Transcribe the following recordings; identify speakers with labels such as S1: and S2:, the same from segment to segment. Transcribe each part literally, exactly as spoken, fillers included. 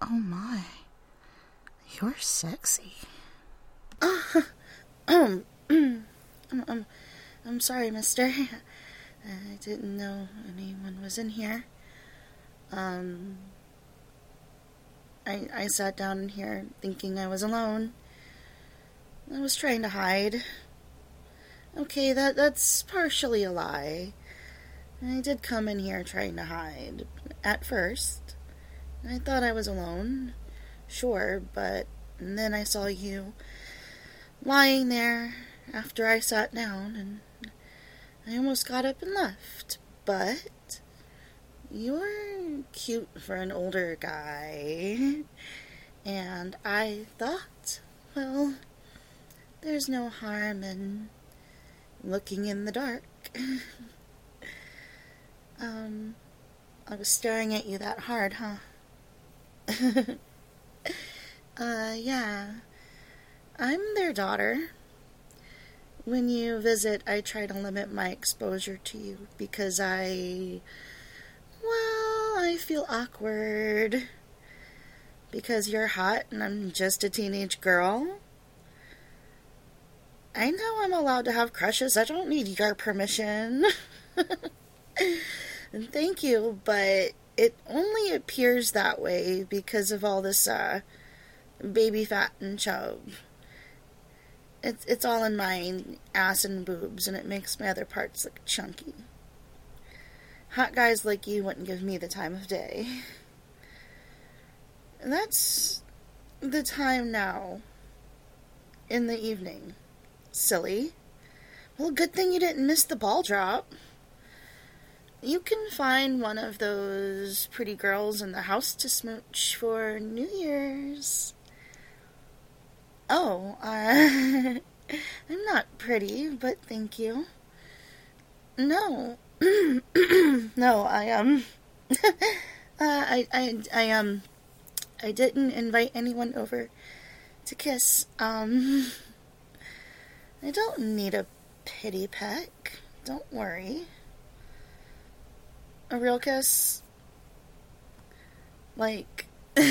S1: Oh my. You're sexy.
S2: Uh, um, I'm, I'm, I'm sorry, mister. I didn't know anyone was in here. Um, I, I sat down in here thinking I was alone. I was trying to hide. Okay, that, that's partially a lie. I did come in here trying to hide. At first. I thought I was alone. Sure, but then I saw you lying there after I sat down, and I almost got up and left. But you're cute for an older guy. And I thought, well, there's no harm in looking in the dark. um, I was staring at you that hard, huh? uh, yeah. I'm their daughter. When you visit, I try to limit my exposure to you because I... Well, I feel awkward. Because you're hot and I'm just a teenage girl. I know I'm allowed to have crushes. I don't need your permission. And thank you, but it only appears that way because of all this, uh, baby fat and chub. It's, it's all in my ass and boobs, and it makes my other parts look chunky. Hot guys like you wouldn't give me the time of day. And that's the time now. In the evening. Silly. Well, good thing you didn't miss the ball drop. You can find one of those pretty girls in the house to smooch for New Year's. Oh, uh, I'm not pretty, but thank you. No. no, I, um, uh, I, I, I, um, I didn't invite anyone over to kiss. Um, I don't need a pity peck. Don't worry. A real kiss? Like,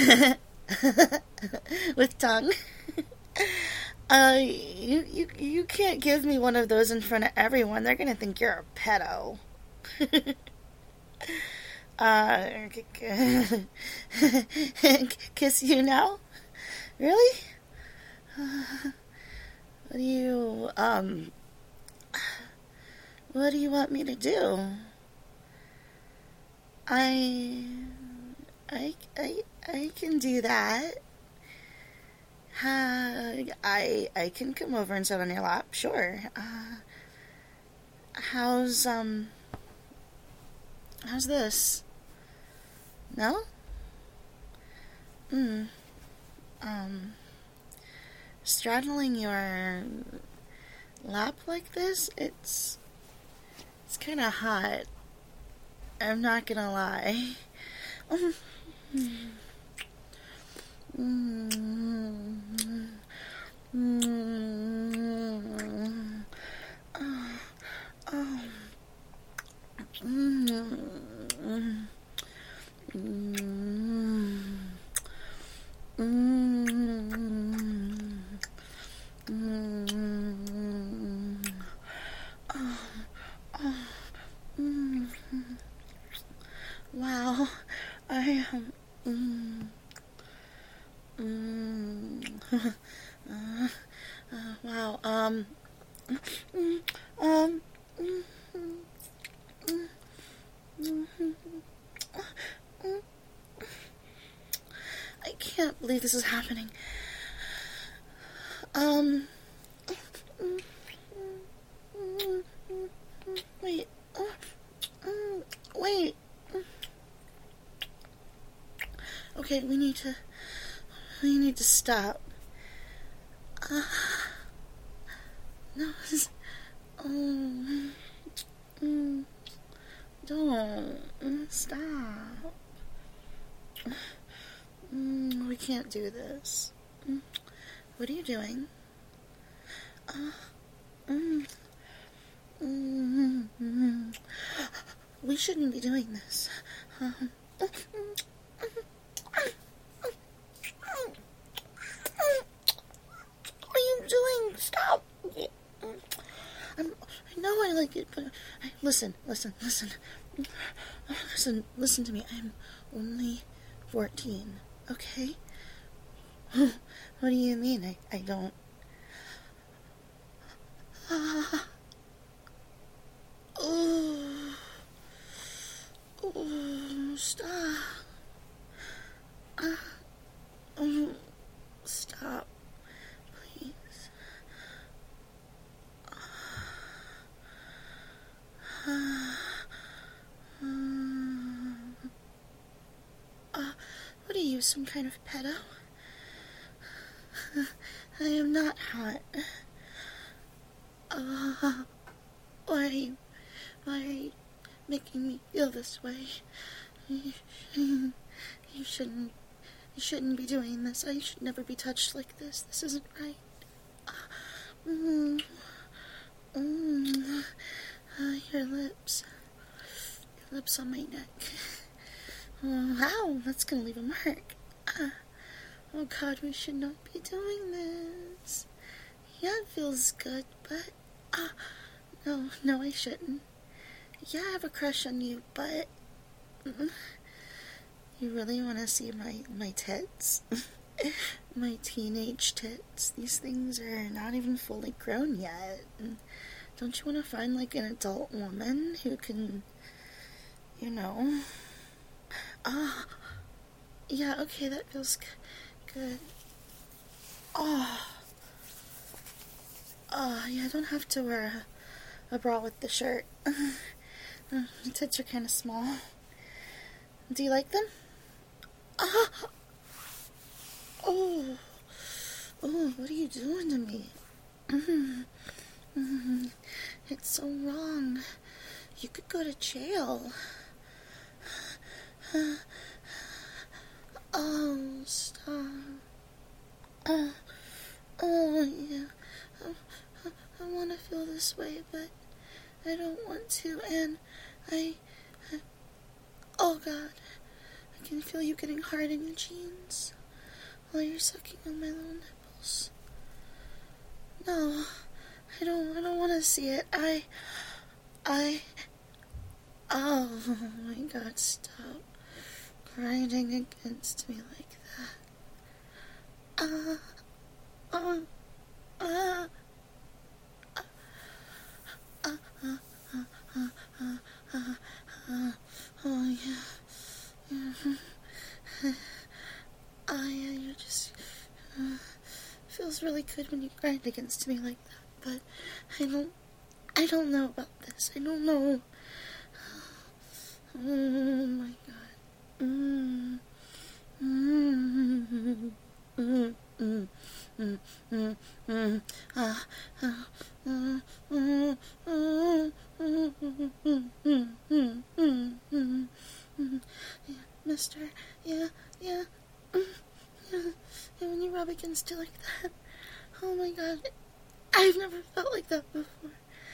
S2: with tongue? uh, you, you, you can't give me one of those in front of everyone. They're gonna think you're a pedo. uh, kiss you now? Really? Uh, what do you, um, what do you want me to do? I, I, I, I can do that. Uh, I, I can come over and sit on your lap, sure. Uh, how's, um, how's this? No? Hmm. Um, straddling your lap like this, it's, it's kind of hot. I'm not gonna lie. Um, mm, mm, oh, oh, mm, mm, mm, mm, oh, oh, mm. Wow, I um, mm, mm, uh, uh, wow, um, mm, um, mm, mm, mm, mm, I can't believe this is happening. Um, wait, wait. Okay, we need to, we need to stop. Uh, no, this, oh, mm, don't, stop. Mm, we can't do this. Mm, what are you doing? Uh, mm, mm, mm, we shouldn't be doing this. Um, but I, listen, listen, listen, listen, listen to me. I'm only fourteen, okay? What do you mean? I, I don't... Ah. Oh. Oh, stop. Uh, oh, stop. Please. Uh, uh, what are you, some kind of pedo? I am not hot. Uh, why are you, why are you making me feel this way? You, you shouldn't, you shouldn't be doing this. I should never be touched like this. This isn't right. Uh, mm, mm, uh, your lips, your lips on my neck. Oh, ow, that's gonna leave a mark. Uh, oh God, we should not be doing this. Yeah, it feels good, but, uh, no, no, I shouldn't. Yeah, I have a crush on you, but... You really want to see my, my tits? My teenage tits? These things are not even fully grown yet. And don't you want to find, like, an adult woman who can, you know... Ah, yeah, okay, that feels g- good. Oh. Oh, yeah, I don't have to wear a, a bra with the shirt. My tits are kind of small. Do you like them? Ah! Oh, oh, what are you doing to me? Mm-hmm. It's so wrong. You could go to jail. Oh, stop. Oh, oh yeah. I, I want to feel this way, but I don't want to, and I, I... Oh, God. I can feel you getting hard in your jeans while you're sucking on my little nipples. No, I don't, I don't want to see it. I... I... Oh, my God, stop grinding against me like that. Uh... Uh... Uh... Uh, uh, uh, uh, uh, uh, uh, oh, yeah. Yeah. Oh, yeah, you're just... Uh, feels really good when you grind against me like that, but I don't... I don't know about this. I don't know. Oh, my God. Mm. Mm. Mm. Mm. Mm. Mm. Mm. Ah. Ah. Mm. Mm. Mm. Mm. Mm. Mm. Mm. Mm. Mm. Yeah, mister. Yeah, yeah. Mm. Yeah. Yeah, when you rub against it like that. Oh my God. I've never felt like that before.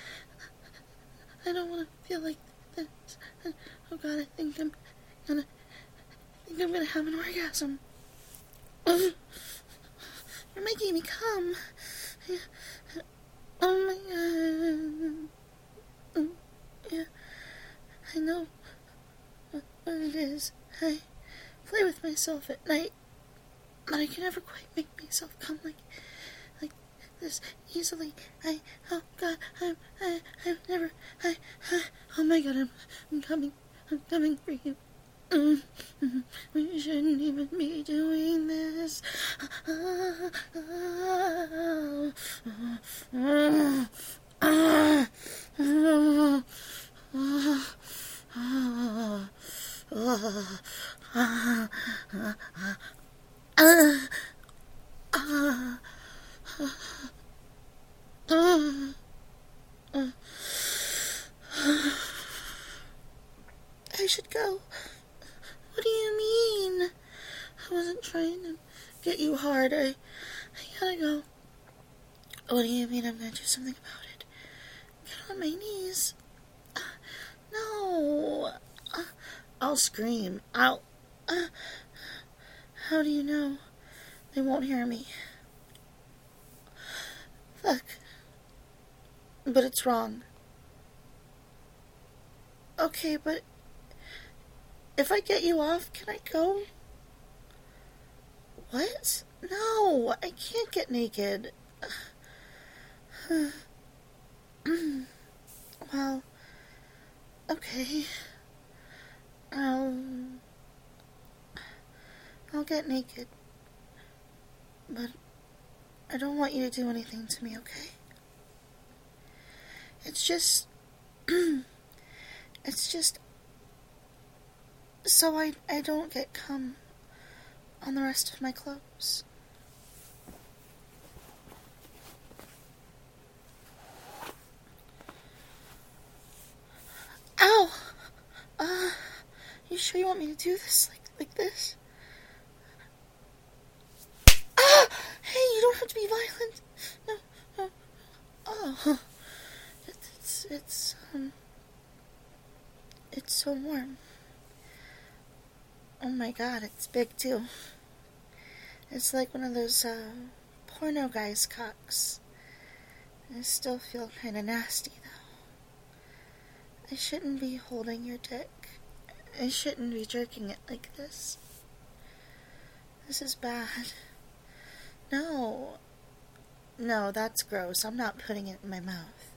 S2: I don't want to feel like this. Oh God, I think I'm gonna, I think I'm gonna have an orgasm. You're making me come. Oh my God. Yeah, I know what it is. I play with myself at night, but I can never quite make myself come like, like this easily. I, oh God, I'm, I, I've never, I, I oh my God, I'm, I'm coming, I'm coming for you. Mm, mm, we shouldn't even be doing this. Ah, ah, ah, ah, ah, ah, ah, ah, ah, ah. I should go. What do you mean? I wasn't trying to get you hard. I, I gotta go. What do you mean I'm gonna do something about it? Get on my knees. Uh, no. Uh, I'll scream. I'll... Uh, how do you know? They won't hear me. Fuck. But it's wrong. Okay, but if I get you off, can I go? What? No, I can't get naked. Well, okay. I'll... I'll get naked. But I don't want you to do anything to me, okay? It's just... it's just... so I, I don't get cum on the rest of my clothes. Ow! Uh, you sure you want me to do this like like this? Ah! Hey, you don't have to be violent. No, no. Oh, it's it's um, it's so warm. Oh my God, it's big too. It's like one of those uh, porno guys' cocks. I still feel kind of nasty though. I shouldn't be holding your dick. I shouldn't be jerking it like this. This is bad. No. No, that's gross. I'm not putting it in my mouth.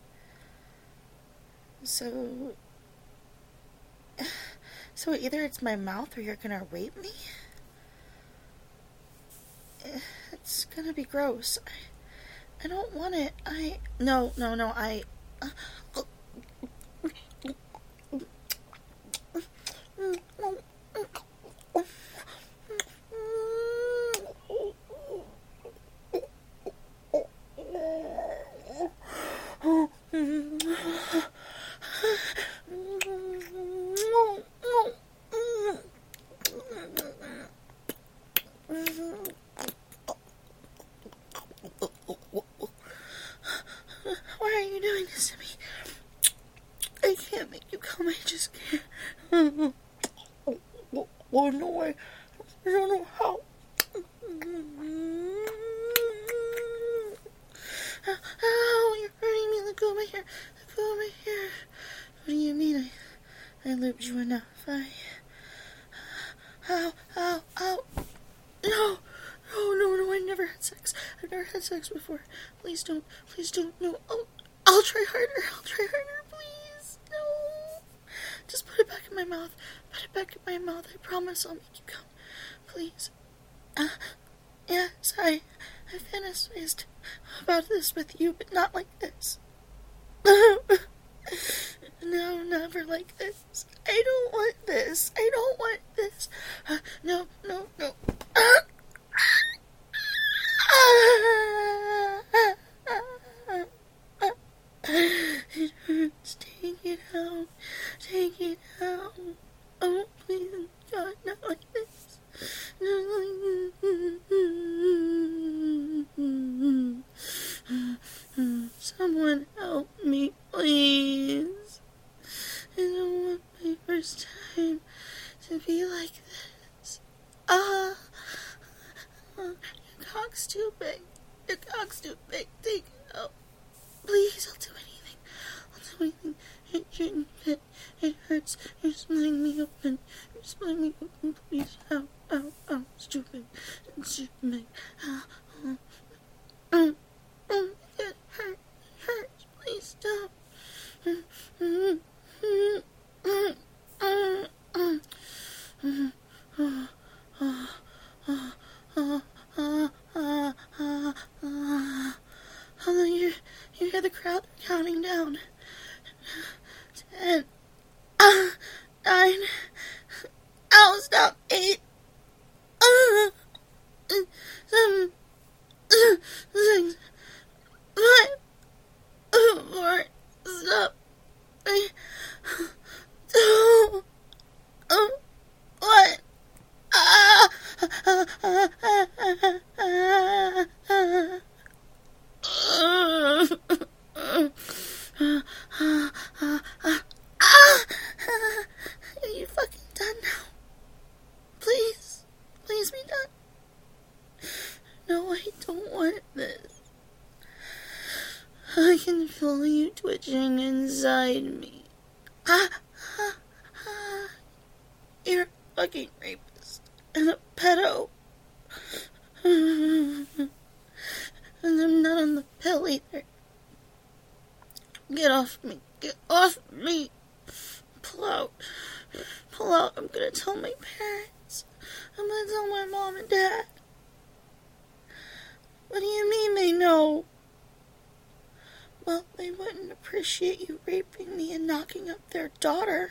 S2: So... So either it's my mouth or you're gonna rape me? It's gonna be gross. I, I don't want it. I... No, no, no, I... Uh, Why are you doing this to me? I can't make you come, I just can't. Oh no, I, I don't know how. Ow, you're hurting me. Let go of my hair. Let go of my hair. What do you mean? I, I lubed you enough. I... Ow, ow, ow. No. No, no, no, I never had sex. I've never had sex before. Please don't. Please don't. No. I'll, I'll try harder. I'll try harder, please. No. Just put it back in my mouth. Put it back in my mouth. I promise I'll make you come. Please. Uh, yes, I, I fantasized about this with you, but not like this. No, never like this. I don't want this. I don't want this. Uh, no, no, no. Uh, It hurts. Take it out. Take it out. Oh, please, God, not like this. Not like this. Someone help me, please. I don't want my first time to be like this. Ah. Uh, your cock's too big. Your cock's too big. Take it out. Please, I'll do anything. I'll do anything. It shouldn't fit. It hurts. You're splitting me open. You're splitting me open. Please. Ow, ow, ow. Stupid. Stupid. Ow, ow. Mm, mm, it hurts. It hurts. Please stop. Mm, mm, mm, mm, mm, mm, mm, mm, oh, oh, oh, oh, oh, oh, oh. And then you, you hear the crowd counting down. Ten. Uh, nine. Oh, stop. Eight. Uh, seven. Uh, six. Five. Uh, four. Stop. Three. Two. Uh, one. Ah. Ah. Ah. Ah. Ah. Ah. Uh, uh, uh, uh, uh, uh, ah! Are you fucking done now? Please, please be done. No, I don't want this. I can feel you twitching inside me. Ah, ah. fucking rapist and a pedo. And I'm not on the pill either. Get off me. Get off me. Pull out. Pull out. I'm gonna tell my parents. I'm gonna tell my mom and dad. What do you mean they know? Well, they wouldn't appreciate you raping me and knocking up their daughter.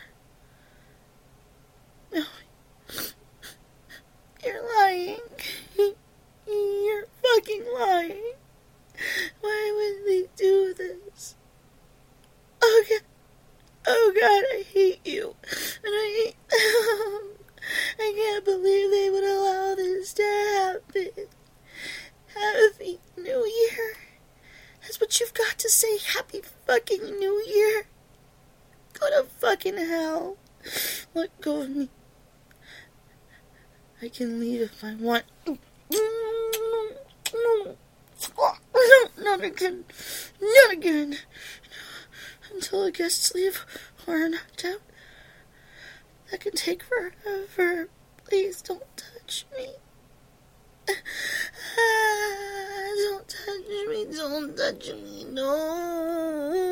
S2: No. You're lying. You're fucking lying. Why would they do this? Oh God. Oh God, I hate you. And I hate them. I can't believe they would allow this to happen. Happy New Year. That's what you've got to say. Happy fucking New Year. Go to fucking hell. Let go of me. I can leave if I want. Not again. Not again. Until the guests leave or are knocked out. That can take forever. Please don't touch me. Ah, don't touch me. Don't touch me. No.